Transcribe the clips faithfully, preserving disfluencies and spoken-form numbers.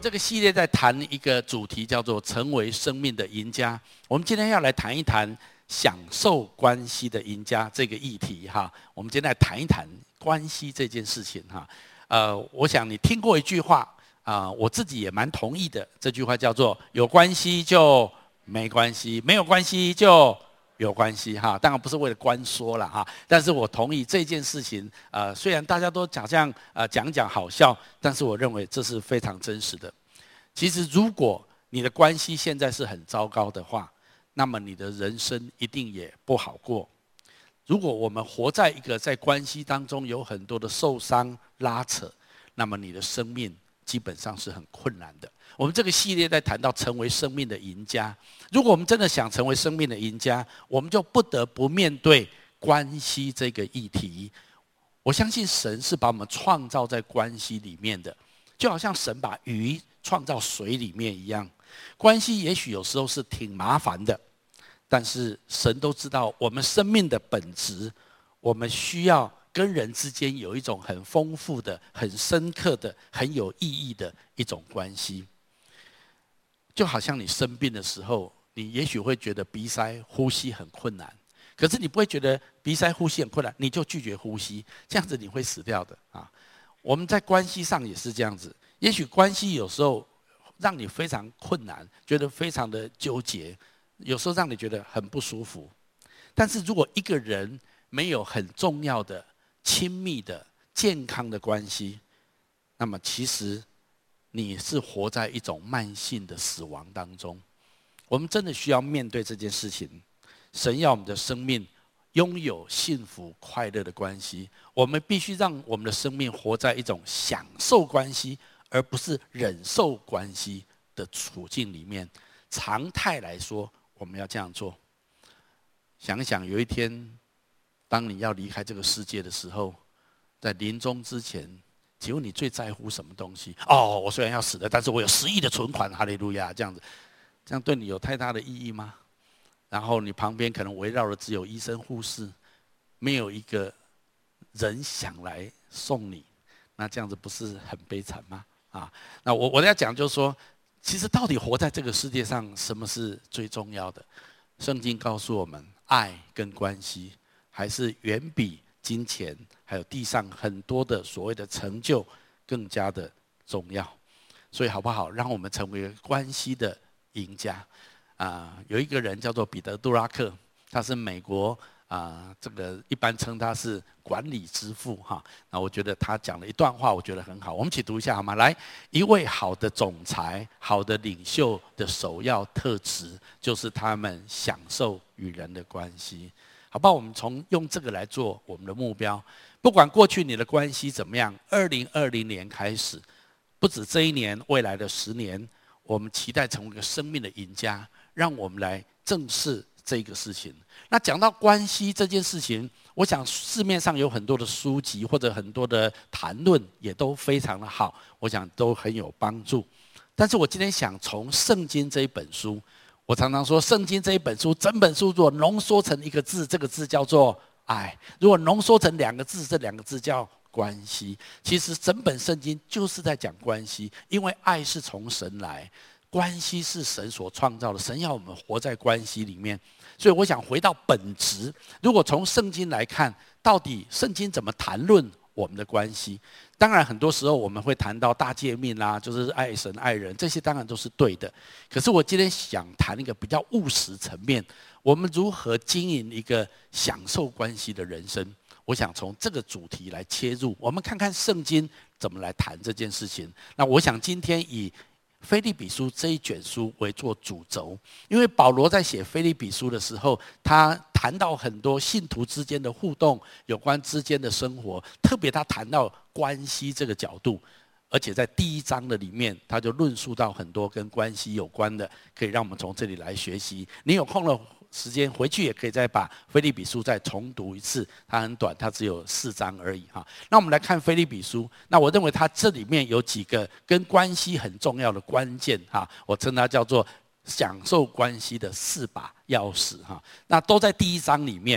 这个系列在谈一个主题，叫做成为生命的赢家。我们今天要来谈一谈享受关系的赢家这个议题哈。我们今天来谈一谈关系这件事情哈。呃，我想你听过一句话啊、呃，我自己也蛮同意的。这句话叫做“有关系就没关系，没有关系就有关系”哈。当然不是为了官说了哈，但是我同意这件事情。呃，虽然大家都讲这样呃讲讲好笑，但是我认为这是非常真实的。其实，如果你的关系现在是很糟糕的话，那么你的人生一定也不好过。如果我们活在一个在关系当中有很多的受伤拉扯，那么你的生命基本上是很困难的。我们这个系列在谈到成为生命的赢家。如果我们真的想成为生命的赢家，我们就不得不面对关系这个议题。我相信神是把我们创造在关系里面的，就好像神把鱼创造水里面一样。关系也许有时候是挺麻烦的，但是神都知道我们生命的本质，我们需要跟人之间有一种很丰富的、很深刻的、很有意义的一种关系。就好像你生病的时候，你也许会觉得鼻塞、呼吸很困难，可是你不会觉得鼻塞、呼吸很困难，你就拒绝呼吸，这样子你会死掉的啊！我们在关系上也是这样子。也许关系有时候让你非常困难，觉得非常的纠结，有时候让你觉得很不舒服。但是如果一个人没有很重要的、亲密的、健康的关系，那么其实你是活在一种慢性的死亡当中。我们真的需要面对这件事情。神要我们的生命拥有幸福快乐的关系，我们必须让我们的生命活在一种享受关系而不是忍受关系的处境里面。常态来说，我们要这样做。想一想，有一天，当你要离开这个世界的时候，在临终之前，请问你最在乎什么东西？哦，我虽然要死了，但是我有十亿的存款，哈利路亚，这样子，这样对你有太大的意义吗？然后你旁边可能围绕的只有医生、护士，没有一个人想来送你，那这样子不是很悲惨吗？啊，那我我要讲就是说，其实到底活在这个世界上，什么是最重要的？圣经告诉我们，爱跟关系还是远比金钱还有地上很多的所谓的成就更加的重要。所以好不好，让我们成为关系的赢家。啊、呃，有一个人叫做彼得·杜拉克，他是美国啊、呃，这个一般称他是管理之父哈。那我觉得他讲了一段话，我觉得很好，我们一起读一下好吗？来，一位好的总裁、好的领袖的首要特质，就是他们享受与人的关系。好不好？我们从用这个来做我们的目标。不管过去你的关系怎么样，二零二零年开始，不止这一年，未来的十年，我们期待成为一个生命的赢家。让我们来正视这个事情。那讲到关系这件事情，我想市面上有很多的书籍或者很多的谈论也都非常的好，我想都很有帮助。但是我今天想从圣经这一本书，我常常说圣经这一本书，整本书如果浓缩成一个字，这个字叫做爱；如果浓缩成两个字，这两个字叫关系。其实整本圣经就是在讲关系，因为爱是从神来，关系是神所创造的，神要我们活在关系里面。所以我想回到本质，如果从圣经来看，到底圣经怎么谈论我们的关系？当然很多时候我们会谈到大诫命啦，就是爱神爱人，这些当然都是对的。可是我今天想谈一个比较务实层面，我们如何经营一个享受关系的人生。我想从这个主题来切入，我们看看圣经怎么来谈这件事情。那我想今天以腓立比书这一卷书为做主轴，因为保罗在写腓立比书的时候，他谈到很多信徒之间的互动，有关之间的生活，特别他谈到关系这个角度，而且在第一章的里面，他就论述到很多跟关系有关的，可以让我们从这里来学习。你有空了时间回去也可以再把腓立比书再重读一次，它很短，它只有四章而已哈。那我们来看腓立比书，那我认为它这里面有几个跟关系很重要的关键哈，我称它叫做享受关系的四把钥匙哈。那都在第一章里面，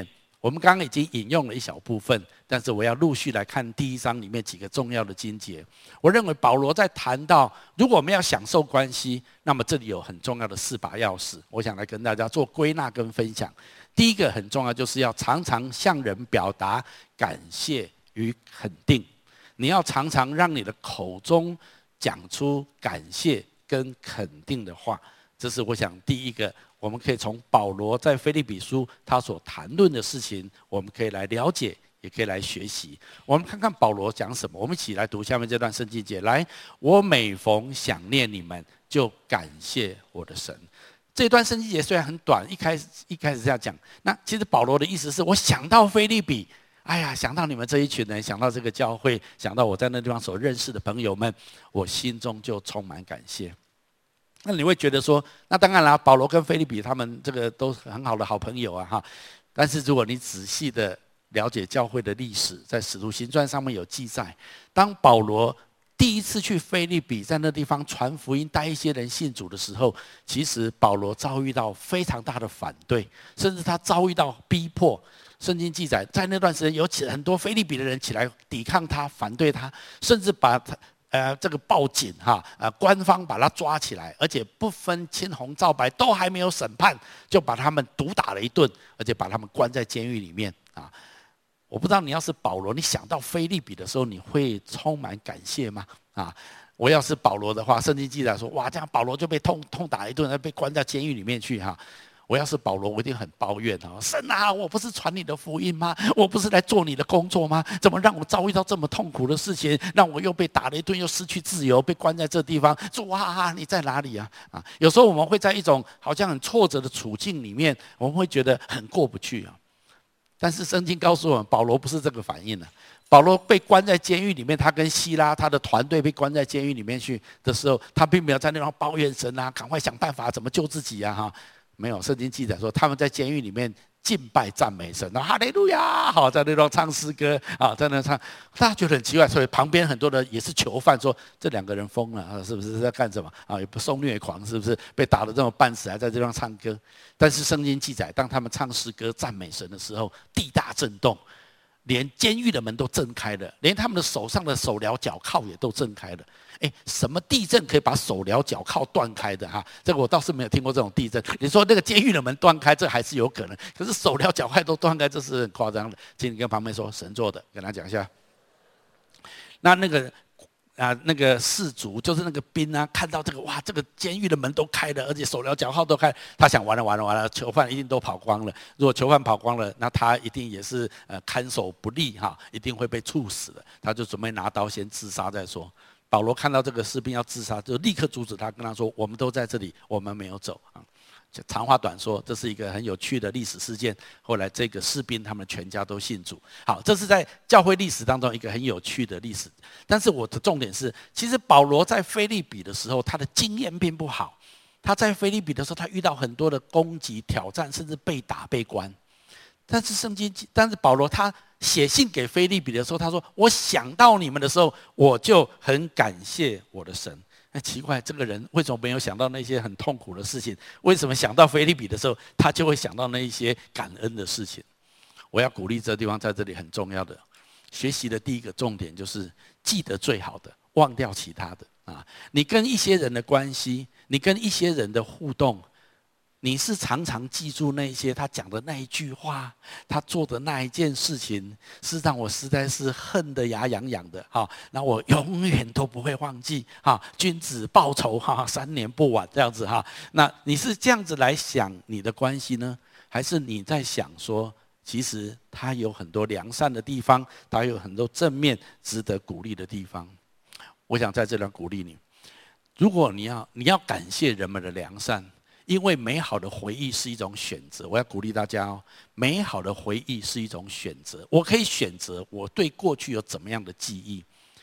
我们刚刚已经引用了一小部分，但是我要陆续来看第一章里面几个重要的经节。我认为保罗在谈到，如果我们要享受关系，那么这里有很重要的四把钥匙，我想来跟大家做归纳跟分享。第一个很重要，就是要常常向人表达感谢与肯定。你要常常让你的口中讲出感谢跟肯定的话，这是我想第一个，我们可以从保罗在腓立比书他所谈论的事情，我们可以来了解，也可以来学习。我们看看保罗讲什么，我们一起来读下面这段圣经节。来，我每逢想念你们，就感谢我的神。这段圣经节虽然很短，一开始一开始这样讲，那其实保罗的意思是我想到腓立比，哎呀，想到你们这一群人，想到这个教会，想到我在那地方所认识的朋友们，我心中就充满感谢。那你会觉得说，那当然啦，保罗跟腓立比他们这个都很好的好朋友啊哈。但是如果你仔细的了解教会的历史，在使徒行传上面有记载，当保罗第一次去腓立比，在那地方传福音，带一些人信主的时候，其实保罗遭遇到非常大的反对，甚至他遭遇到逼迫。圣经记载，在那段时间有很多腓立比的人起来抵抗他，反对他，甚至把他呃这个报警哈，呃官方把他抓起来，而且不分青红皂白，都还没有审判，就把他们毒打了一顿，而且把他们关在监狱里面啊。我不知道你要是保罗，你想到腓立比的时候，你会充满感谢吗？啊，我要是保罗的话，圣经记载说，哇，这样保罗就被痛痛打一顿，被关在监狱里面去哈。我要是保罗，我一定很抱怨啊！神啊，我不是传你的福音吗？我不是来做你的工作吗？怎么让我遭遇到这么痛苦的事情？让我又被打了一顿，又失去自由，被关在这地方。主啊，你在哪里啊？啊，有时候我们会在一种好像很挫折的处境里面，我们会觉得很过不去啊。但是圣经告诉我们，保罗不是这个反应啊。保罗被关在监狱里面，他跟希拉他的团队被关在监狱里面去的时候，他并没有在那方抱怨神啊，赶快想办法怎么救自己啊哈。没有，圣经记载说他们在监狱里面敬拜赞美神，然后哈利路亚，好，在那边唱诗歌啊，在那唱，大家觉得很奇怪，所以旁边很多的也是囚犯说这两个人疯了啊，是不是在干什么啊？也不受虐狂，是不是被打得这么半死，还在这地方唱歌？但是圣经记载，当他们唱诗歌赞美神的时候，地大震动。连监狱的门都震开了，连他们的手上的手镣脚铐也都震开了。哎，什么地震可以把手镣脚铐断开的哈？这个我倒是没有听过这种地震。你说那个监狱的门断开，这还是有可能，可是手镣脚铐都断开，这是很夸张的。请你跟旁边说神做的，跟他讲一下。那那个啊，那个士卒就是那个兵啊，看到这个哇，这个监狱的门都开了，而且手镣脚铐都开，他想完了完了完了，囚犯一定都跑光了。如果囚犯跑光了，那他一定也是呃看守不力哈，一定会被处死的。他就准备拿刀先自杀再说。保罗看到这个士兵要自杀，就立刻阻止他，跟他说：“我们都在这里，我们没有走啊。”长话短说，这是一个很有趣的历史事件。后来这个士兵他们全家都信主。好，这是在教会历史当中一个很有趣的历史。但是我的重点是，其实保罗在腓立比的时候，他的经验并不好。他在腓立比的时候，他遇到很多的攻击、挑战，甚至被打、被关。但是圣经，但是保罗他写信给腓立比的时候，他说：“我想到你们的时候，我就很感谢我的神。”那奇怪，这个人为什么没有想到那些很痛苦的事情？为什么想到腓立比的时候，他就会想到那一些感恩的事情？我要鼓励这个地方在这里很重要的学习的第一个重点就是记得最好的，忘掉其他的啊！你跟一些人的关系，你跟一些人的互动。你是常常记住那些他讲的那一句话，他做的那一件事情，是让我实在是恨得牙痒痒的哈。那我永远都不会忘记哈，君子报仇哈，三年不晚这样子哈。那你是这样子来想你的关系呢，还是你在想说，其实他有很多良善的地方，他有很多正面值得鼓励的地方？我想在这里鼓励你，如果你要你要感谢人们的良善。因为美好的回忆是一种选择，我要鼓励大家哦。美好的回忆是一种选择，我可以选择我对过去有怎么样的记忆。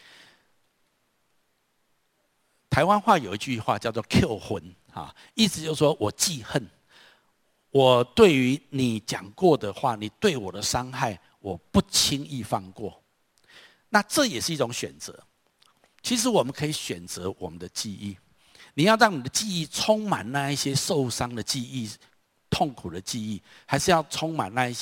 台湾话有一句话叫做 "Q 魂"啊，意思就是说我记恨，我对于你讲过的话，你对我的伤害，我不轻易放过。那这也是一种选择。其实我们可以选择我们的记忆。你要让你的记忆充满那一些受伤的记忆、痛苦的记忆，还是要充满那一些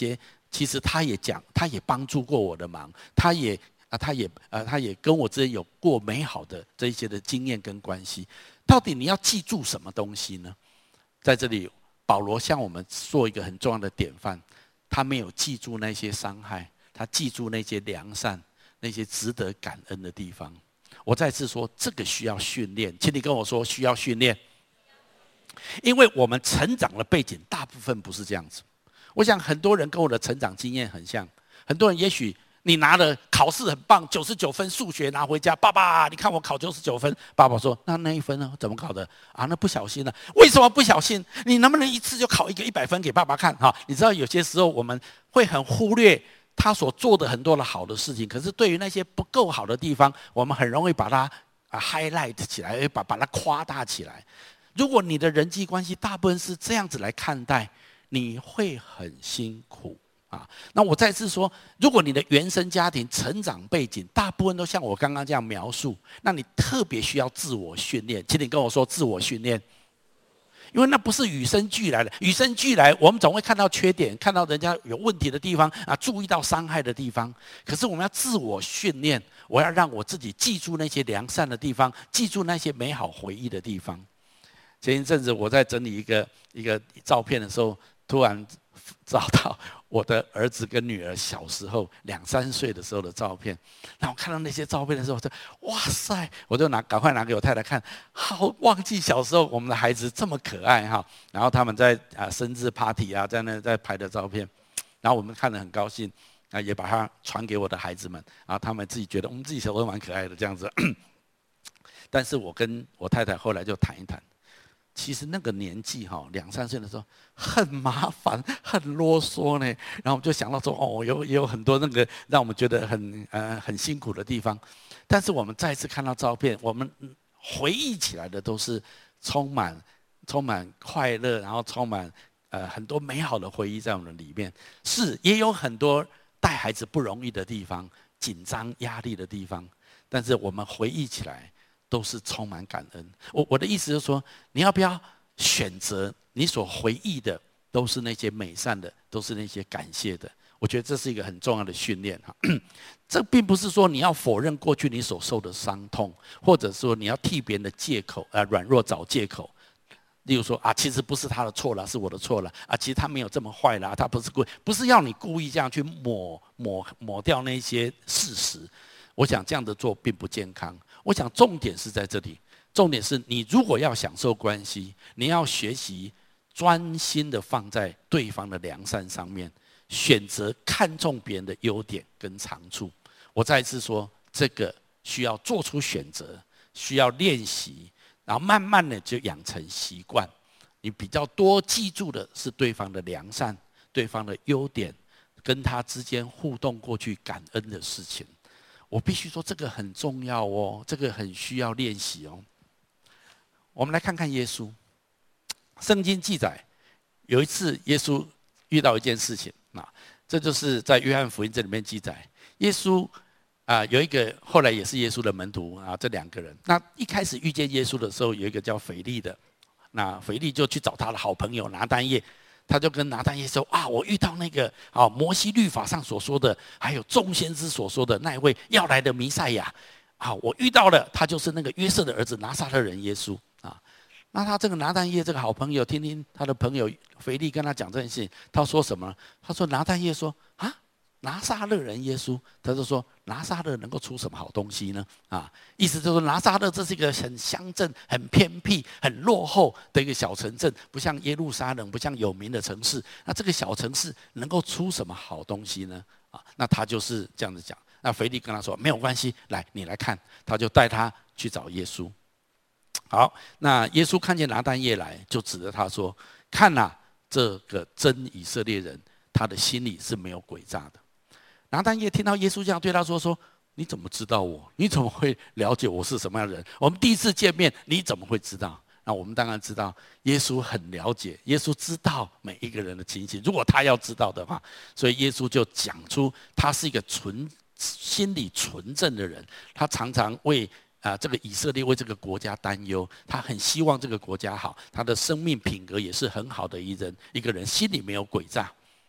其实他也讲，他也帮助过我的忙，他也啊，他也呃，他也跟我之间有过美好的这一些的经验跟关系。到底你要记住什么东西呢？在这里，保罗向我们做一个很重要的典范，他没有记住那些伤害，他记住那些良善，那些值得感恩的地方。我再次说，这个需要训练，请你跟我说需要训练，因为我们成长的背景大部分不是这样子。我想很多人跟我的成长经验很像，很多人也许你拿了考试很棒，九十九分数学拿回家，爸爸，你看我考九十九分。爸爸说：“那那一分呢？怎么考的？啊，那不小心了。为什么不小心？你能不能一次就考一个一百分给爸爸看？哈，你知道有些时候我们会很忽略他所做的很多的好的事情，可是对于那些不够好的地方，我们很容易把它啊 highlight 起来，把把它夸大起来。如果你的人际关系大部分是这样子来看待，你会很辛苦。”啊，那我再次说，如果你的原生家庭成长背景大部分都像我刚刚这样描述，那你特别需要自我训练。请你跟我说自我训练，因为那不是与生俱来的。与生俱来，我们总会看到缺点，看到人家有问题的地方啊，注意到伤害的地方。可是我们要自我训练，我要让我自己记住那些良善的地方，记住那些美好回忆的地方。前一阵子我在整理一个一个照片的时候，突然找到我的儿子跟女儿小时候两三岁的时候的照片。那我看到那些照片的时候，我就哇塞，我就拿赶快拿给我太太看，好忘记小时候我们的孩子这么可爱哈。然后他们在啊生日 party 啊，在那在拍的照片，然后我们看得很高兴啊，也把它传给我的孩子们，然后他们自己觉得我们自己小时候蛮可爱的这样子。但是我跟我太太后来就谈一谈。其实那个年纪哈，两三岁的时候很麻烦、很啰嗦呢。然后我们就想到说，哦，有也有很多那个让我们觉得很呃很辛苦的地方。但是我们再次看到照片，我们回忆起来的都是充满充满快乐，然后充满呃很多美好的回忆在我们里面。是，也有很多带孩子不容易的地方、紧张压力的地方，但是我们回忆起来都是充满感恩。我我的意思就是说，你要不要选择你所回忆的都是那些美善的，都是那些感谢的？我觉得这是一个很重要的训练哈。这并不是说你要否认过去你所受的伤痛，或者说你要替别人的借口啊软弱找借口。例如说啊，其实不是他的错了，是我的错了啊，其实他没有这么坏啦，他不是故意，不是要你故意这样去抹抹抹掉那些事实。我想这样的做并不健康。我想重点是在这里，重点是你如果要享受关系，你要学习专心的放在对方的良善上面，选择看重别人的优点跟长处。我再一次说，这个需要做出选择，需要练习，然后慢慢的就养成习惯。你比较多记住的是对方的良善，对方的优点，跟他之间互动过去感恩的事情。我必须说，这个很重要哦，这个很需要练习哦。我们来看看耶稣。圣经记载，有一次耶稣遇到一件事情，那这就是在约翰福音这里面记载，耶稣啊有一个后来也是耶稣的门徒啊，这两个人。那一开始遇见耶稣的时候，有一个叫腓利的，那腓利就去找他的好朋友拿但业。他就跟拿但业说啊，我遇到那个啊摩西律法上所说的，还有众先知所说的那一位要来的弥赛亚啊，我遇到了，他就是那个约瑟的儿子拿撒勒人耶稣啊。那他这个拿但业这个好朋友，听听他的朋友腓利跟他讲这件事情，他说什么？他说拿但业说啊，拿撒勒人耶稣，他就说拿撒勒能够出什么好东西呢？啊，意思就是说拿撒勒这是一个很乡镇、很偏僻、很落后的一个小城镇，不像耶路撒冷，不像有名的城市。那这个小城市能够出什么好东西呢？啊，那他就是这样子讲。那腓利跟他说没有关系，来你来看，他就带他去找耶稣。好，那耶稣看见拿但业来，就指着他说：“看哪、啊，这个真以色列人，他的心里是没有诡诈的。”拿但业听到耶稣这样对他说：“说你怎么知道我？你怎么会了解我是什么样的人？我们第一次见面，你怎么会知道？”那我们当然知道，耶稣很了解，耶稣知道每一个人的情形。如果他要知道的话，所以耶稣就讲出他是一个纯心理纯正的人，他常常为啊这个以色列为这个国家担忧，他很希望这个国家好，他的生命品格也是很好的一人，一个人心里没有诡诈。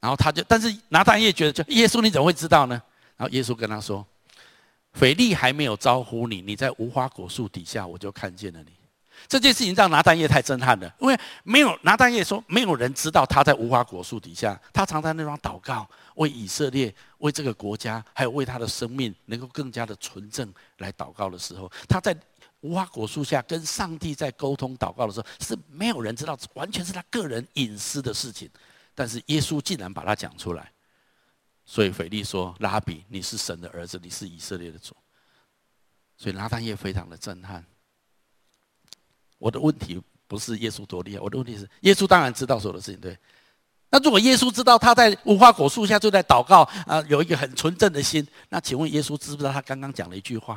然后他就，但是拿但业觉得就耶稣你怎么会知道呢？然后耶稣跟他说，腓力还没有招呼你，你在无花果树底下我就看见了你。这件事情让拿但业太震撼了，因为没有拿但业说没有人知道他在无花果树底下，他常在那方祷告，为以色列、为这个国家，还有为他的生命能够更加的纯正来祷告的时候，他在无花果树下跟上帝在沟通祷告的时候，是没有人知道，完全是他个人隐私的事情。但是耶稣竟然把它讲出来，所以腓力说：“拉比，你是神的儿子，你是以色列的主。”所以拿但业非常的震撼。我的问题不是耶稣多厉害，我的问题是耶稣当然知道所有的事情，对。那如果耶稣知道他在无花果树下就在祷告啊，有一个很纯正的心，那请问耶稣知不知道他刚刚讲了一句话？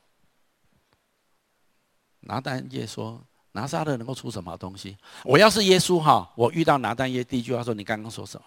拿但业说：“拿撒勒能够出什么好东西？我要是耶稣哈，我遇到拿但业第一句话说：你刚刚说什么？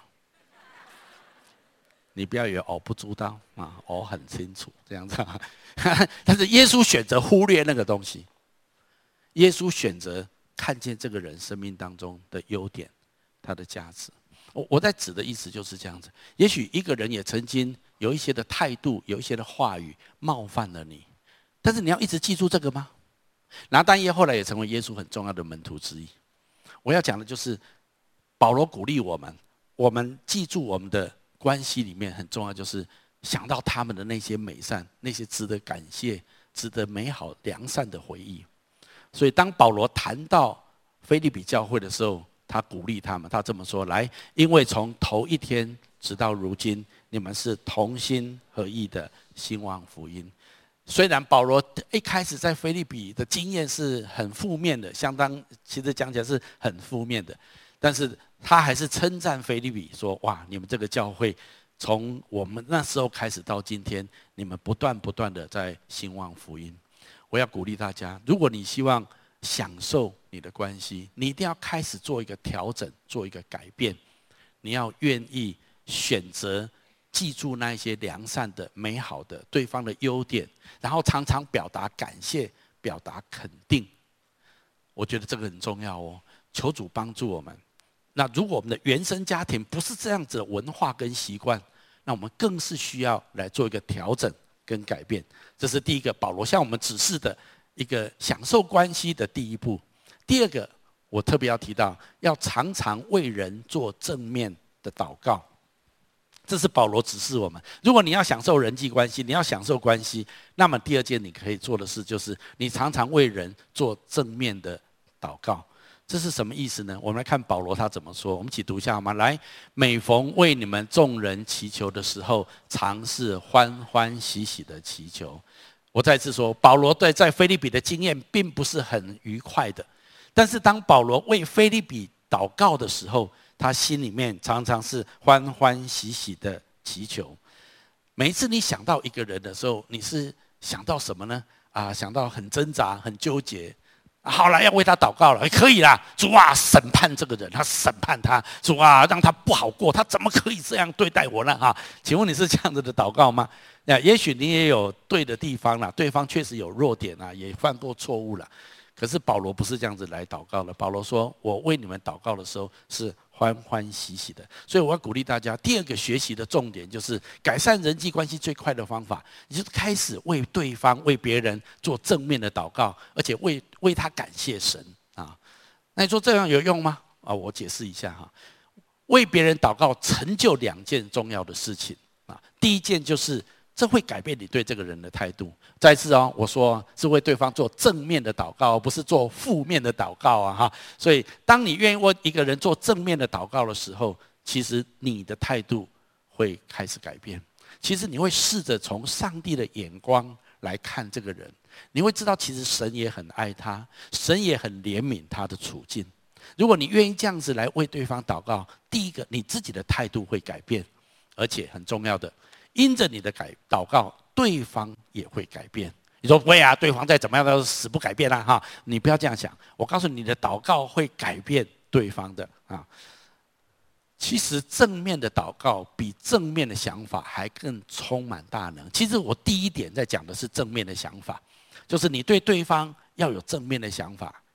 你不要以为哦不知道啊，哦很清楚这样子。但是耶稣选择忽略那个东西，耶稣选择看见这个人生命当中的优点，他的价值。我我在指的意思就是这样子。也许一个人也曾经有一些的态度，有一些的话语冒犯了你，但是你要一直记住这个吗？拿但业后来也成为耶稣很重要的门徒之一。我要讲的就是保罗鼓励我们，我们记住我们的关系里面很重要，就是想到他们的那些美善，那些值得感谢、值得美好良善的回忆。所以当保罗谈到腓立比教会的时候，他鼓励他们，他这么说：来，因为从头一天直到如今，你们是同心合意的兴旺福音。虽然保罗一开始在腓立比的经验是很负面的，相当其实讲起来是很负面的，但是他还是称赞腓立比说：哇，你们这个教会从我们那时候开始到今天，你们不断不断的在兴旺福音。我要鼓励大家，如果你希望享受你的关系，你一定要开始做一个调整，做一个改变。你要愿意选择记住那一些良善的、美好的对方的优点，然后常常表达感谢，表达肯定。我觉得这个很重要哦，求主帮助我们。那如果我们的原生家庭不是这样子的文化跟习惯，那我们更是需要来做一个调整跟改变。这是第一个，保罗向我们指示的一个享受关系的第一步。第二个，我特别要提到，要常常为人做正面的祷告。这是保罗指示我们，如果你要享受人际关系，你要享受关系，那么第二件你可以做的事就是你常常为人做正面的祷告。这是什么意思呢？我们来看保罗他怎么说，我们一起读一下好吗？来，每逢为你们众人祈求的时候，常是欢欢喜喜的祈求。我再次说，保罗对在腓立比的经验并不是很愉快的，但是当保罗为腓立比祷告的时候，他心里面常常是欢欢喜喜的祈求。每一次你想到一个人的时候，你是想到什么呢？啊，想到很挣扎、很纠结。好了，要为他祷告了，可以啦。主啊，审判这个人，他审判他。主啊，让他不好过，他怎么可以这样对待我呢？哈，请问你是这样子的祷告吗？那也许你也有对的地方啦，对方确实有弱点啊，也犯过错误了。可是保罗不是这样子来祷告的。保罗说：“我为你们祷告的时候是欢欢喜喜的。”所以我要鼓励大家，第二个学习的重点就是改善人际关系最快的方法，你就是开始为对方、为别人做正面的祷告，而且为为他感谢神啊。那你说这样有用吗？啊，我解释一下哈。为别人祷告成就两件重要的事情啊。第一件就是这会改变你对这个人的态度。再次哦，我说是为对方做正面的祷告，不是做负面的祷告啊哈。所以，当你愿意为一个人做正面的祷告的时候，其实你的态度会开始改变。其实你会试着从上帝的眼光来看这个人，你会知道其实神也很爱他，神也很怜悯他的处境。如果你愿意这样子来为对方祷告，第一个，你自己的态度会改变，而且很重要的，因着你的改祷告，对方也会改变。你说喂啊，对方再怎么样都死不改变啦、啊、哈！你不要这样想，我告诉你，你的祷告会改变对方的啊。其实正面的祷告比正面的想法还更充满大能。其实我第一点在讲的是正面的想法，就是你对对方要有正面的想法，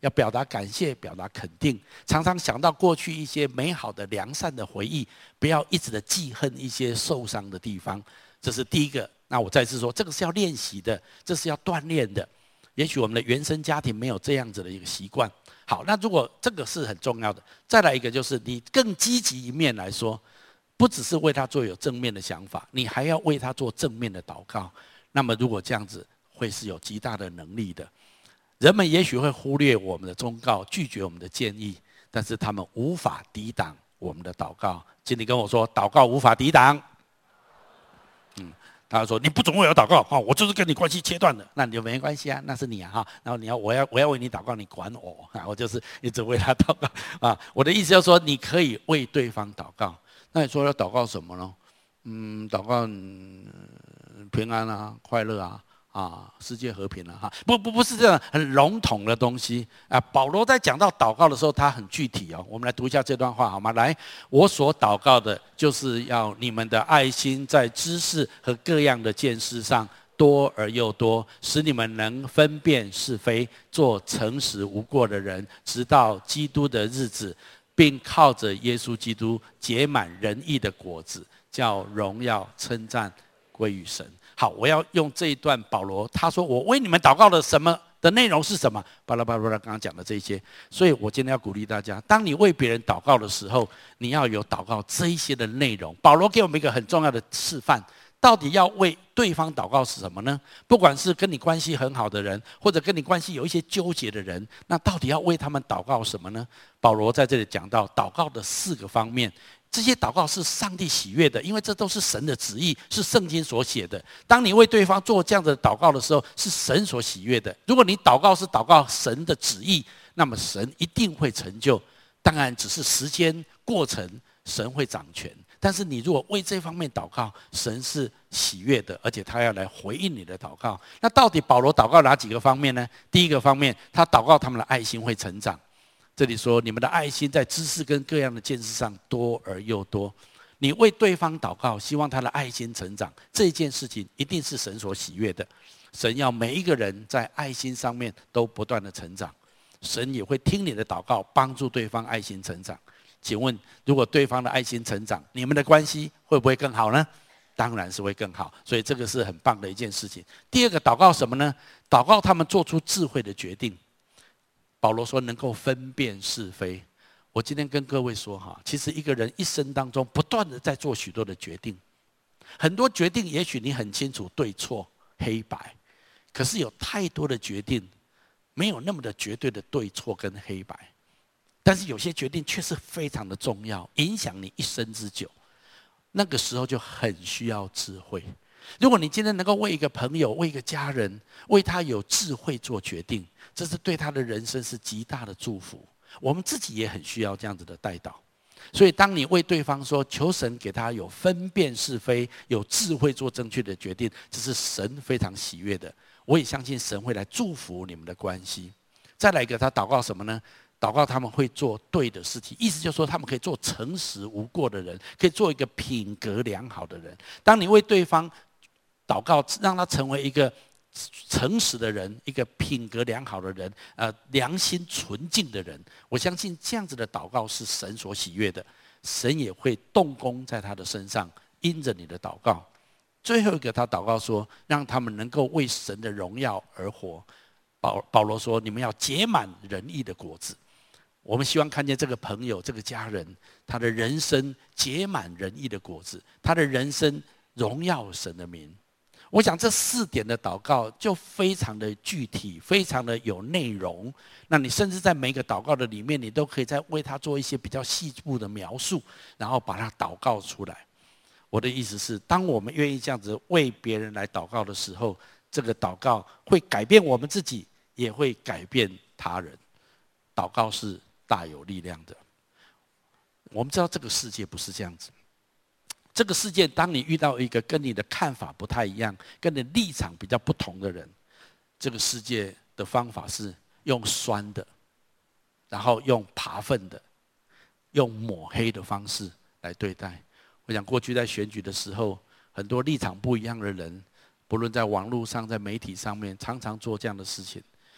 要表达感谢，表达肯定，常常想到过去一些美好的良善的回忆，不要一直的记恨一些受伤的地方。这是第一个。那我再次说，这个是要练习的，这是要锻炼的。也许我们的原生家庭没有这样子的一个习惯。好，那如果这个是很重要的，再来一个就是你更积极一面来说，不只是为他做有正面的想法，你还要为他做正面的祷告。那么如果这样子，会是有极大的能力的。人们也许会忽略我们的忠告，拒绝我们的建议，但是他们无法抵挡我们的祷告。请你跟我说，祷告无法抵挡。嗯。他说：“你不准为我祷告，我就是跟你关系切断的，那你就没关系啊，那是你啊哈。然后你要我要我要为你祷告，你管我啊？我就是一直为他祷告啊。我的意思就是说，你可以为对方祷告。那你说要祷告什么呢？嗯，祷告、嗯、平安啊，快乐啊。”啊，世界和平了、啊、哈，不不不是这样很笼统的东西啊。保罗在讲到祷告的时候，他很具体哦。我们来读一下这段话好吗？来，我所祷告的，就是要你们的爱心在知识和各样的见识上多而又多，使你们能分辨是非，做诚实无过的人，直到基督的日子，并靠着耶稣基督结满仁义的果子，叫荣耀称赞归于神。好，我要用这一段保罗他说我为你们祷告的什么的内容是什么？巴拉巴拉巴拉刚刚讲的这些，所以我今天要鼓励大家，当你为别人祷告的时候，你要有祷告这一些的内容。保罗给我们一个很重要的示范，到底要为对方祷告是什么呢？不管是跟你关系很好的人，或者跟你关系有一些纠结的人，那到底要为他们祷告什么呢？保罗在这里讲到祷告的四个方面。这些祷告是上帝喜悦的，因为这都是神的旨意，是圣经所写的。当你为对方做这样的祷告的时候，是神所喜悦的。如果你祷告是祷告神的旨意，那么神一定会成就。当然，只是时间过程，神会掌权。但是你如果为这方面祷告，神是喜悦的，而且他要来回应你的祷告。那到底保罗祷告哪几个方面呢？第一个方面，他祷告他们的爱心会成长。这里说，你们的爱心在知识跟各样的见识上多而又多。你为对方祷告，希望他的爱心成长，这件事情一定是神所喜悦的。神要每一个人在爱心上面都不断的成长，神也会听你的祷告，帮助对方爱心成长。请问，如果对方的爱心成长，你们的关系会不会更好呢？当然是会更好，所以这个是很棒的一件事情。第二个祷告什么呢？祷告他们做出智慧的决定。保罗说能够分辨是非。我今天跟各位说哈，其实一个人一生当中不断的在做许多的决定，很多决定也许你很清楚对错黑白，可是有太多的决定没有那么的绝对的对错跟黑白，但是有些决定却是非常的重要，影响你一生之久。那个时候就很需要智慧。如果你今天能够为一个朋友、为一个家人，为他有智慧做决定，这是对他的人生是极大的祝福。我们自己也很需要这样子的带导。所以当你为对方说，求神给他有分辨是非，有智慧做正确的决定，这是神非常喜悦的。我也相信神会来祝福你们的关系。再来一个，他祷告什么呢？祷告他们会做对的事情，意思就是说他们可以做诚实无过的人，可以做一个品格良好的人。当你为对方祷告，让他成为一个诚实的人，一个品格良好的人，呃，良心纯净的人，我相信这样子的祷告是神所喜悦的，神也会动工在他的身上，因着你的祷告。最后一个，他祷告说，让他们能够为神的荣耀而活。保保罗说，你们要结满仁义的果子。我们希望看见这个朋友、这个家人，他的人生结满仁义的果子，他的人生荣耀神的名。我想这四点的祷告就非常的具体，非常的有内容。那你甚至在每个祷告的里面，你都可以再为他做一些比较细部的描述，然后把它祷告出来。我的意思是，当我们愿意这样子为别人来祷告的时候，这个祷告会改变我们自己，也会改变他人。祷告是大有力量的。我们知道这个世界不是这样子。这个世界，当你遇到一个跟你的看法不太一样、跟你立场比较不同的人，这个世界的方法是用酸的，然后用扒粪的，用抹黑的方式来对待。我想过去在选举的时候，很多立场不一样的人，不论在网络上、在媒体上面，常常做这样的事情。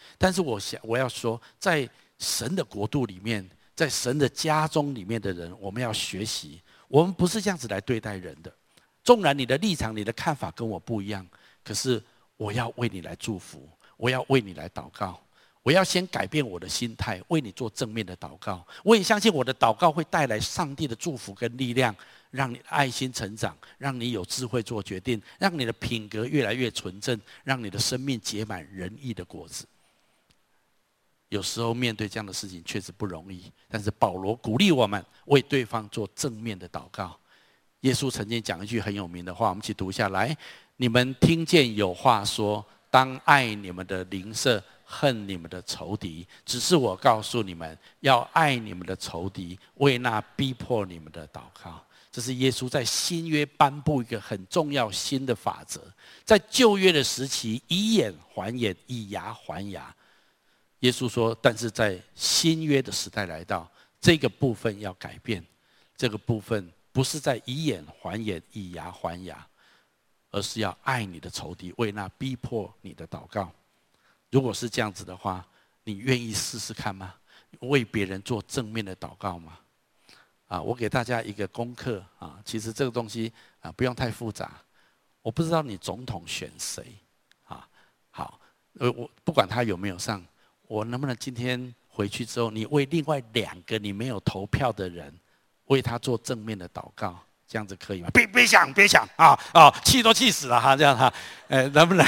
但是我想我要说，在神的国度里面，在神的家中里面的人，我们要学习，我们不是这样子来对待人的。纵然你的立场、你的看法跟我不一样，可是我要为你来祝福，我要为你来祷告，我要先改变我的心态，为你做正面的祷告。我也相信我的祷告会带来上帝的祝福跟力量，让你的爱心成长，让你有智慧做决定，让你的品格越来越纯正，让你的生命结满仁义的果子。有时候面对这样的事情确实不容易，但是保罗鼓励我们为对方做正面的祷告。耶稣曾经讲一句很有名的话，我们一起读下来：你们听见有话说，当爱你们的邻舍，恨你们的仇敌。只是我告诉你们，要爱你们的仇敌，为那逼迫你们的祷告。这是耶稣在新约颁布一个很重要新的法则。在旧约的时期，以眼还眼，以牙还牙。耶稣说，但是在新约的时代来到，这个部分要改变。这个部分不是在以眼还眼，以牙还牙，而是要爱你的仇敌，为那逼迫你的祷告。如果是这样子的话，你愿意试试看吗？为别人做正面的祷告吗？啊，我给大家一个功课啊，其实这个东西啊不用太复杂。我不知道你总统选谁啊？好，呃，我不管他有没有上，我能不能今天回去之后，你为另外两个你没有投票的人，为他做正面的祷告，这样子可以吗？别别想，别想啊啊！气都气死了哈，这样哈，呃，能不能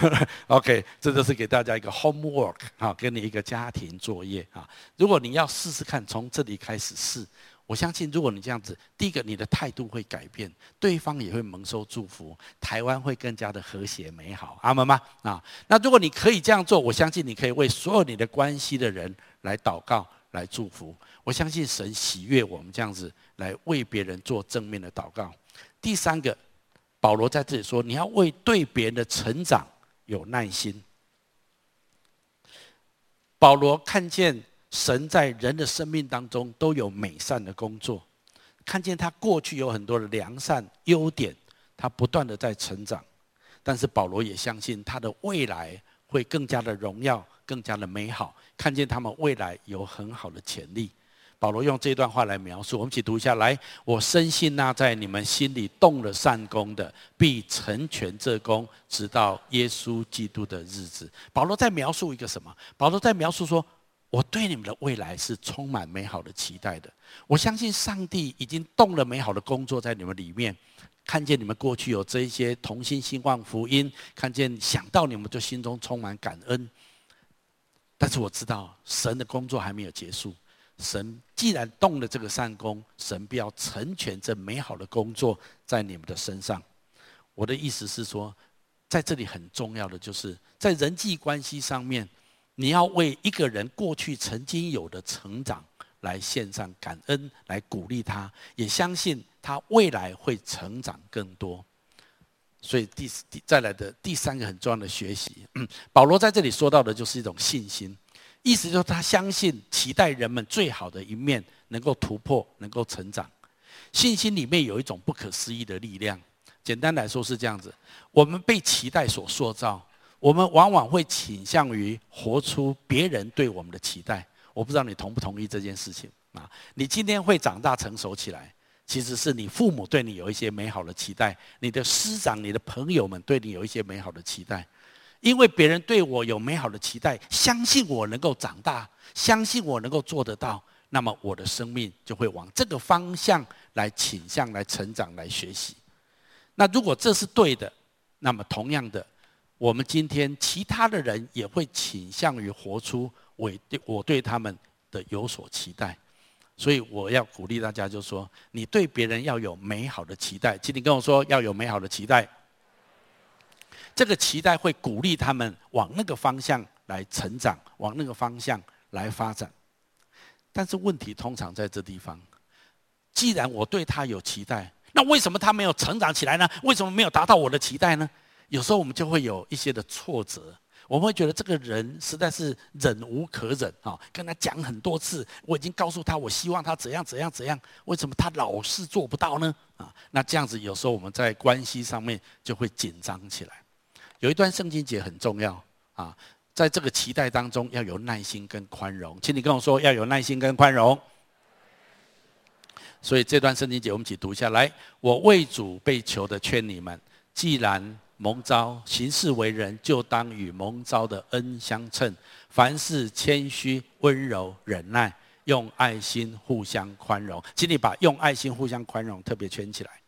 ？OK， 这就是给大家一个 homework 啊，给你一个家庭作业啊。如果你要试试看，从这里开始试，我相信，如果你这样子，第一个，你的态度会改变，对方也会蒙受祝福，台湾会更加的和谐美好，阿们吗？啊，那如果你可以这样做，我相信你可以为所有你的关系的人来祷告，来祝福。我相信神喜悦我们这样子来为别人做正面的祷告。第三个，保罗在这里说，你要为对别人的成长有耐心。保罗看见神在人的生命当中都有美善的工作，看见他过去有很多的良善优点，他不断的在成长。但是保罗也相信他的未来会更加的荣耀，更加的美好，看见他们未来有很好的潜力。保罗用这段话来描述，我们一起读一下来。我深信那在你们心里动了善功的，必成全这功，直到耶稣基督的日子。保罗在描述一个什么？保罗在描述说，我对你们的未来是充满美好的期待的。我相信上帝已经动了美好的工作在你们里面，看见你们过去有这一些同心兴旺福音，看见想到你们就心中充满感恩。但是我知道神的工作还没有结束，神既然动了这个善功，神必要成全这美好的工作在你们的身上。我的意思是说，在这里很重要的就是在人际关系上面，你要为一个人过去曾经有的成长来献上感恩，来鼓励他，也相信他未来会成长更多。所以第再来的第三个很重要的学习，嗯，保罗在这里说到的就是一种信心，意思就是他相信期待人们最好的一面能够突破，能够成长。信心里面有一种不可思议的力量。简单来说是这样子，我们被期待所塑造，我们往往会倾向于活出别人对我们的期待。我不知道你同不同意这件事情啊？你今天会长大成熟起来，其实是你父母对你有一些美好的期待，你的师长、你的朋友们对你有一些美好的期待。因为别人对我有美好的期待，相信我能够长大，相信我能够做得到，那么我的生命就会往这个方向来倾向、来成长、来学习。那如果这是对的，那么同样的，我们今天其他的人也会倾向于活出我对我对他们的有所期待。所以我要鼓励大家，就是说，你对别人要有美好的期待。请你跟我说，要有美好的期待。这个期待会鼓励他们往那个方向来成长，往那个方向来发展。但是问题通常在这地方，既然我对他有期待，那为什么他没有成长起来呢？为什么没有达到我的期待呢？有时候我们就会有一些的挫折，我们会觉得这个人实在是忍无可忍啊！跟他讲很多次，我已经告诉他，我希望他怎样怎样怎样，为什么他老是做不到呢？啊，那这样子有时候我们在关系上面就会紧张起来。有一段圣经节很重要啊， 在这个期待当中要有耐心跟宽容，请你跟我说要有耐心跟宽容。所以这段圣经节我们一起读下来。我为主被囚的劝你们，既然蒙召行事为人，就当与蒙召的恩相称。凡事谦虚、温柔、忍耐，用爱心互相宽容。请你把用爱心互相宽容特别圈起来。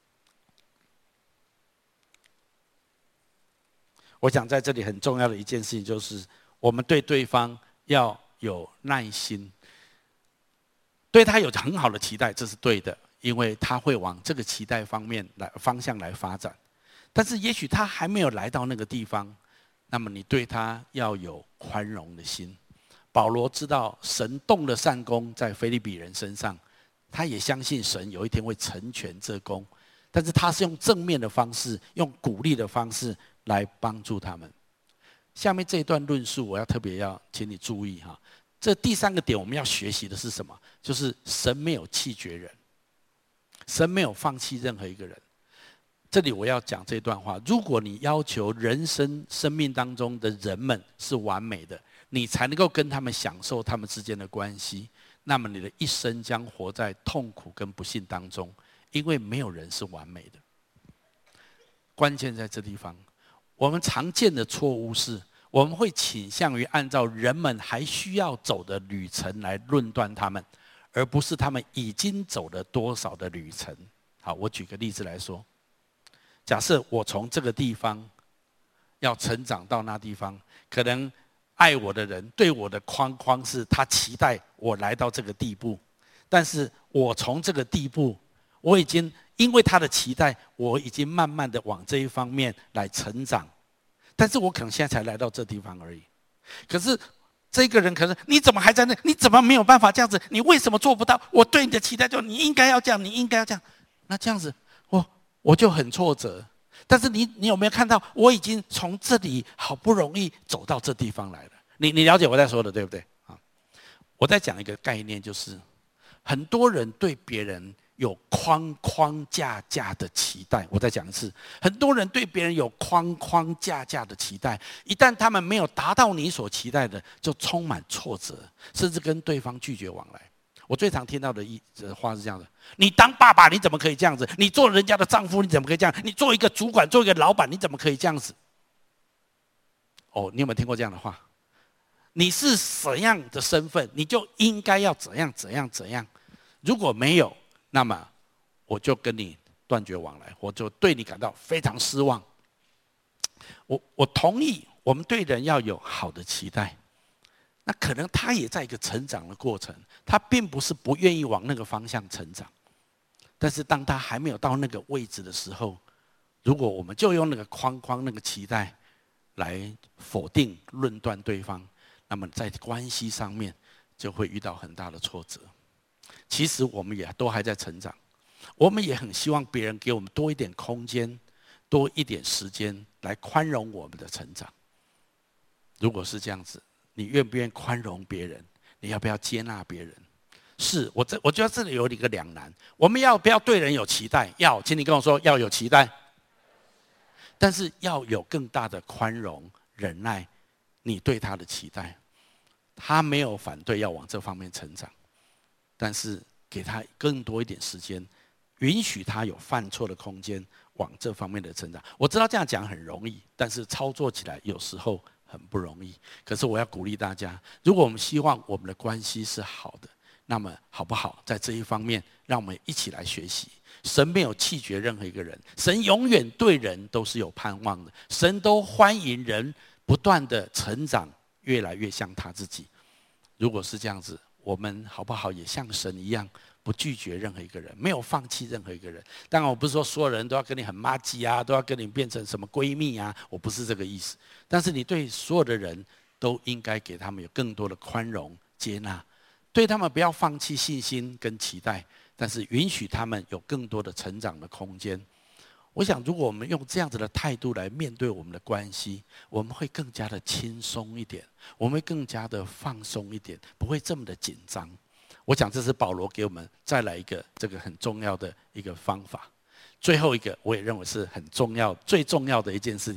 我想在这里很重要的一件事情就是，我们对对方要有耐心，对他有很好的期待，这是对的，因为他会往这个期待方面来方向来发展。但是也许他还没有来到那个地方，那么你对他要有宽容的心。保罗知道神动了善工在腓立比人身上，他也相信神有一天会成全这工，但是他是用正面的方式，用鼓励的方式来帮助他们。下面这一段论述我要特别要请你注意哈，这第三个点我们要学习的是什么？就是神没有弃绝人，神没有放弃任何一个人。这里我要讲这段话，如果你要求人生生命当中的人们是完美的，你才能够跟他们享受他们之间的关系，那么你的一生将活在痛苦跟不幸当中，因为没有人是完美的。关键在这地方，我们常见的错误是，我们会倾向于按照人们还需要走的旅程来论断他们，而不是他们已经走了多少的旅程。好，我举个例子来说，假设我从这个地方要成长到那地方，可能爱我的人对我的框框是他期待我来到这个地步，但是我从这个地步，我已经因为他的期待，我已经慢慢的往这一方面来成长，但是我可能现在才来到这地方而已。可是这个人可能你怎么还在那？你怎么没有办法这样子？你为什么做不到？我对你的期待就你应该要这样，你应该要这样。那这样子，我我就很挫折。但是你你有没有看到，我已经从这里好不容易走到这地方来了？你你了解我在说的对不对？啊，我在讲一个概念，就是很多人对别人有框框架架的期待。我再讲一次，很多人对别人有框框架架的期待，一旦他们没有达到你所期待的，就充满挫折，甚至跟对方拒绝往来。我最常听到的一话是这样的：你当爸爸你怎么可以这样子？你做人家的丈夫你怎么可以这样？你做一个主管，做一个老板你怎么可以这样子？哦，你有没有听过这样的话？你是怎样的身份，你就应该要怎样怎样怎样。如果没有，那么我就跟你断绝往来，我就对你感到非常失望。我我同意，我们对人要有好的期待。那可能他也在一个成长的过程，他并不是不愿意往那个方向成长，但是当他还没有到那个位置的时候，如果我们就用那个框框、那个期待来否定、论断对方，那么在关系上面就会遇到很大的挫折。其实我们也都还在成长，我们也很希望别人给我们多一点空间，多一点时间来宽容我们的成长。如果是这样子，你愿不愿意宽容别人？你要不要接纳别人？是我这我觉得这里有一个两难，我们要不要对人有期待？要，请你跟我说要有期待，但是要有更大的宽容、忍耐。你对他的期待，他没有反对要往这方面成长，但是给他更多一点时间，允许他有犯错的空间，往这方面的成长。我知道这样讲很容易，但是操作起来有时候很不容易。可是我要鼓励大家，如果我们希望我们的关系是好的，那么好不好在这一方面让我们一起来学习。神没有弃绝任何一个人，神永远对人都是有盼望的，神都欢迎人不断的成长，越来越像他自己。如果是这样子，我们好不好也像神一样，不拒绝任何一个人，没有放弃任何一个人。当然我不是说所有人都要跟你很麻吉啊，都要跟你变成什么闺蜜啊，我不是这个意思。但是你对所有的人都应该给他们有更多的宽容接纳，对他们不要放弃信心跟期待，但是允许他们有更多的成长的空间。我想如果我们用这样子的态度来面对我们的关系，我们会更加的轻松一点，我们会更加的放松一点，不会这么的紧张。我想这是保罗给我们再来一个这个很重要的一个方法。最后一个我也认为是很重要最重要的一件事情，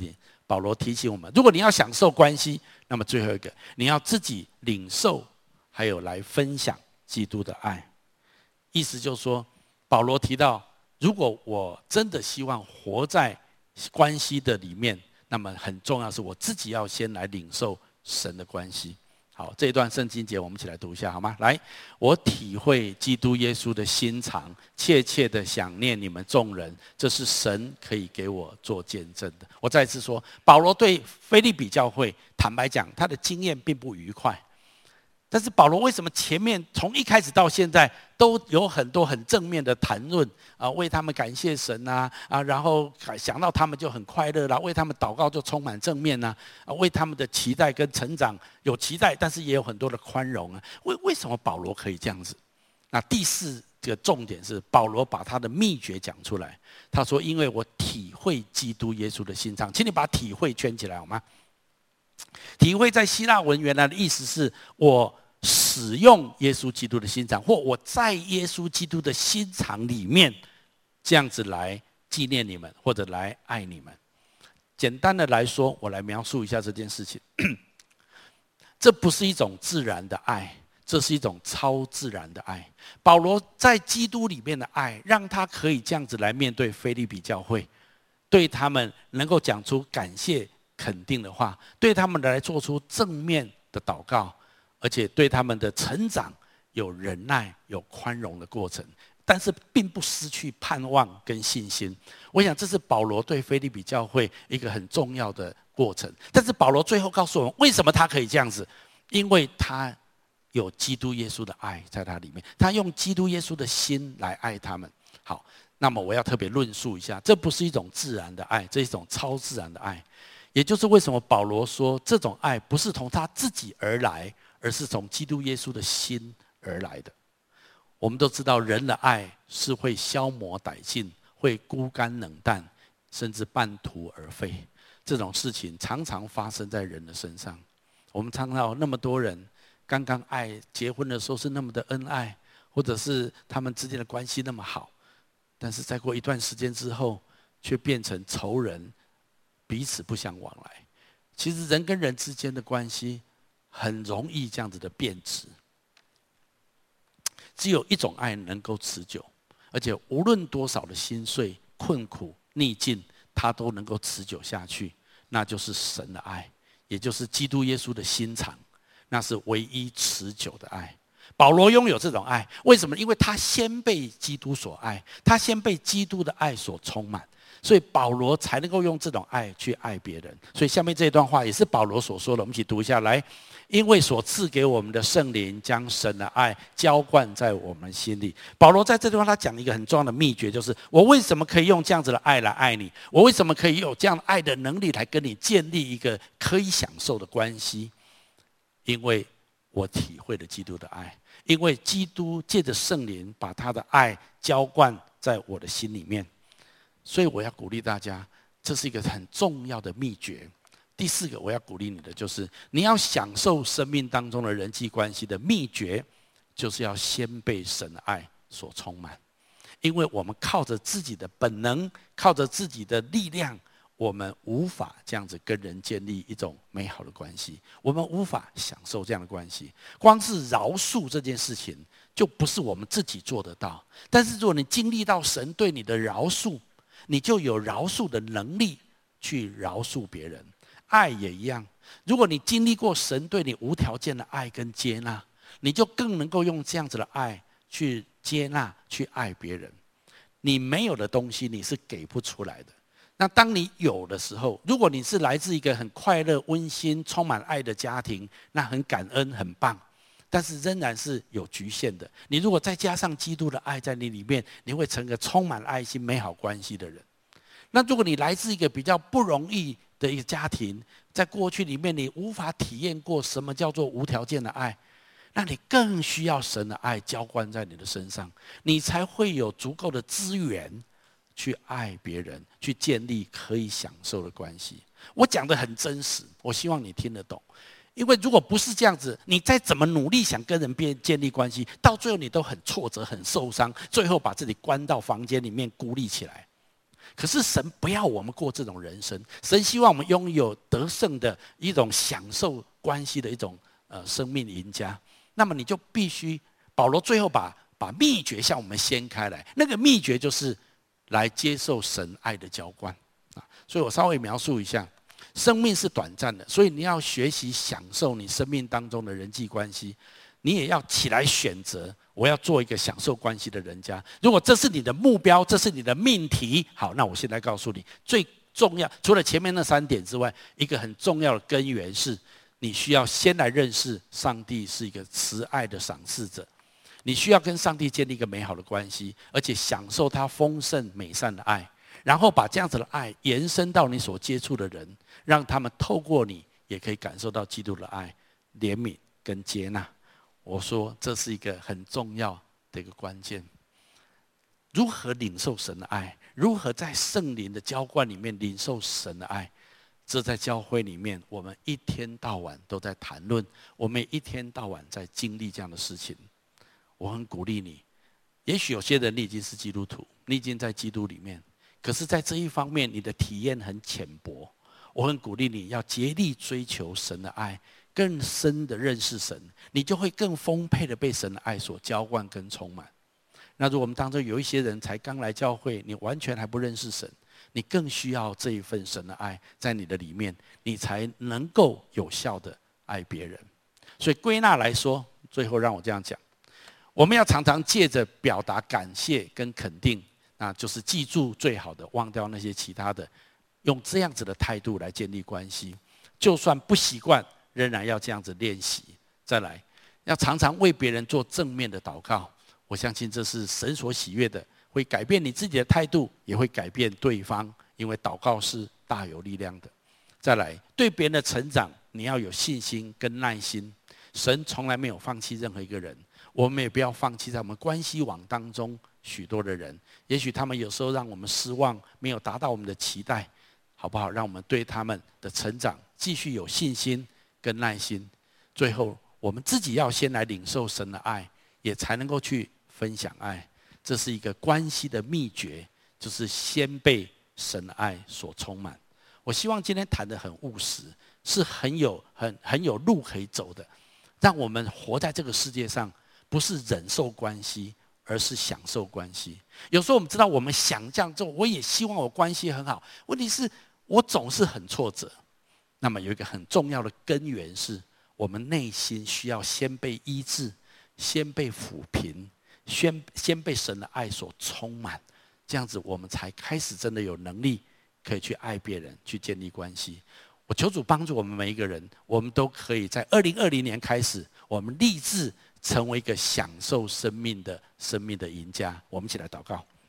保罗提醒我们，如果你要享受关系，那么最后一个，你要自己领受，还有来分享基督的爱。意思就是说，保罗提到，如果我真的希望活在关系的里面，那么很重要是我自己要先来领受神的关系。好，这一段圣经节我们一起来读一下好吗？来，我体会基督耶稣的心肠，切切的想念你们众人，这是神可以给我做见证的。我再次说，保罗对腓立比教会，坦白讲，他的经验并不愉快。但是保罗为什么前面从一开始到现在都有很多很正面的谈论啊，为他们感谢神啊啊，然后想到他们就很快乐啦，为他们祷告就充满正面呐啊，为他们的期待跟成长有期待，但是也有很多的宽容啊。为为什么保罗可以这样子？那第四个重点是保罗把他的秘诀讲出来。他说：“因为我体会基督耶稣的心肠。”请你把体会圈起来好吗？体会在希腊文原来的意思是我使用耶稣基督的心肠，或我在耶稣基督的心肠里面，这样子来纪念你们，或者来爱你们。简单的来说，我来描述一下这件事情。这不是一种自然的爱，这是一种超自然的爱。保罗在基督里面的爱，让他可以这样子来面对腓立比教会，对他们能够讲出感谢肯定的话，对他们来做出正面的祷告，而且对他们的成长有忍耐、有宽容的过程，但是并不失去盼望跟信心。我想这是保罗对腓立比教会一个很重要的过程。但是保罗最后告诉我们，为什么他可以这样子？因为他有基督耶稣的爱在他里面，他用基督耶稣的心来爱他们。好，那么我要特别论述一下，这不是一种自然的爱，这是一种超自然的爱。也就是为什么保罗说这种爱不是从他自己而来，而是从基督耶稣的心而来的。我们都知道人的爱是会消磨殆尽，会孤干冷淡，甚至半途而废。这种事情常常发生在人的身上。我们常常有那么多人刚刚爱结婚的时候是那么的恩爱，或者是他们之间的关系那么好，但是再过一段时间之后却变成仇人，彼此不相往来。其实人跟人之间的关系很容易这样子的变质。只有一种爱能够持久，而且无论多少的心碎、困苦、逆境，它都能够持久下去，那就是神的爱，也就是基督耶稣的心肠，那是唯一持久的爱。保罗拥有这种爱，为什么？因为他先被基督所爱，他先被基督的爱所充满，所以保罗才能够用这种爱去爱别人。所以下面这一段话也是保罗所说的，我们一起读一下来。因为所赐给我们的圣灵将神的爱浇灌在我们心里。保罗在这地方他讲一个很重要的秘诀，就是我为什么可以用这样子的爱来爱你，我为什么可以有这样爱的能力来跟你建立一个可以享受的关系。因为我体会了基督的爱，因为基督借着圣灵把他的爱浇灌在我的心里面。所以我要鼓励大家，这是一个很重要的秘诀。第四个我要鼓励你的就是，你要享受生命当中的人际关系的秘诀，就是要先被神的爱所充满。因为我们靠着自己的本能，靠着自己的力量，我们无法这样子跟人建立一种美好的关系，我们无法享受这样的关系。光是饶恕这件事情，就不是我们自己做得到。但是如果你经历到神对你的饶恕，你就有饶恕的能力去饶恕别人。爱也一样，如果你经历过神对你无条件的爱跟接纳，你就更能够用这样子的爱去接纳、去爱别人。你没有的东西，你是给不出来的。那当你有的时候，如果你是来自一个很快乐、温馨、充满爱的家庭，那很感恩、很棒。但是仍然是有局限的。你如果再加上基督的爱在你里面，你会成个充满爱心、美好关系的人。那如果你来自一个比较不容易的一个家庭，在过去里面你无法体验过什么叫做无条件的爱，那你更需要神的爱浇灌在你的身上，你才会有足够的资源去爱别人，去建立可以享受的关系。我讲得很真实，我希望你听得懂。因为如果不是这样子，你再怎么努力想跟人建立关系，到最后你都很挫折、很受伤，最后把自己关到房间里面孤立起来。 可是神不要我们过这种人生，神希望我们拥有得胜的一种享受关系的一种呃生命赢家。那么你就必须，保罗最后把把秘诀向我们掀开来，那个秘诀就是来接受神爱的浇灌啊。所以我稍微描述一下，生命是短暂的，所以你要学习享受你生命当中的人际关系，你也要起来选择，我要做一个享受关系的人家。如果这是你的目标，这是你的命题，好，那我现在告诉你，最重要除了前面那三点之外，一个很重要的根源是，你需要先来认识上帝是一个慈爱的赏赐者。你需要跟上帝建立一个美好的关系，而且享受他丰盛美善的爱，然后把这样子的爱延伸到你所接触的人，让他们透过你也可以感受到基督的爱、怜悯跟接纳。我说这是一个很重要的一个关键。如何领受神的爱，如何在圣灵的浇灌里面领受神的爱，这在教会里面我们一天到晚都在谈论，我们一天到晚在经历这样的事情。我很鼓励你，也许有些人你已经是基督徒，你已经在基督里面，可是在这一方面你的体验很浅薄。我很鼓励你要竭力追求神的爱，更深的认识神，你就会更丰沛的被神的爱所浇灌跟充满。那如果我们当中有一些人才刚来教会，你完全还不认识神，你更需要这一份神的爱在你的里面，你才能够有效的爱别人。所以归纳来说，最后让我这样讲，我们要常常借着表达感谢跟肯定，那就是记住最好的，忘掉那些其他的，用这样子的态度来建立关系。就算不习惯，仍然要这样子练习。再来，要常常为别人做正面的祷告，我相信这是神所喜悦的，会改变你自己的态度，也会改变对方，因为祷告是大有力量的。再来，对别人的成长，你要有信心跟耐心。神从来没有放弃任何一个人，我们也不要放弃在我们关系网当中许多的人，也许他们有时候让我们失望，没有达到我们的期待，好不好？让我们对他们的成长继续有信心跟耐心。最后，我们自己要先来领受神的爱，也才能够去分享爱。这是一个关系的秘诀，就是先被神的爱所充满。我希望今天谈得很务实，是很有很很有路可以走的，让我们活在这个世界上，不是忍受关系，而是享受关系。有时候我们知道我们想这样做，我也希望我关系很好，问题是我总是很挫折。那么有一个很重要的根源是，我们内心需要先被医治，先被抚平，先先被神的爱所充满，这样子我们才开始真的有能力可以去爱别人，去建立关系。我求主帮助我们每一个人，我们都可以在二零二零年开始，我们立志成为一个享受生命的生命的赢家。我们一起来祷告。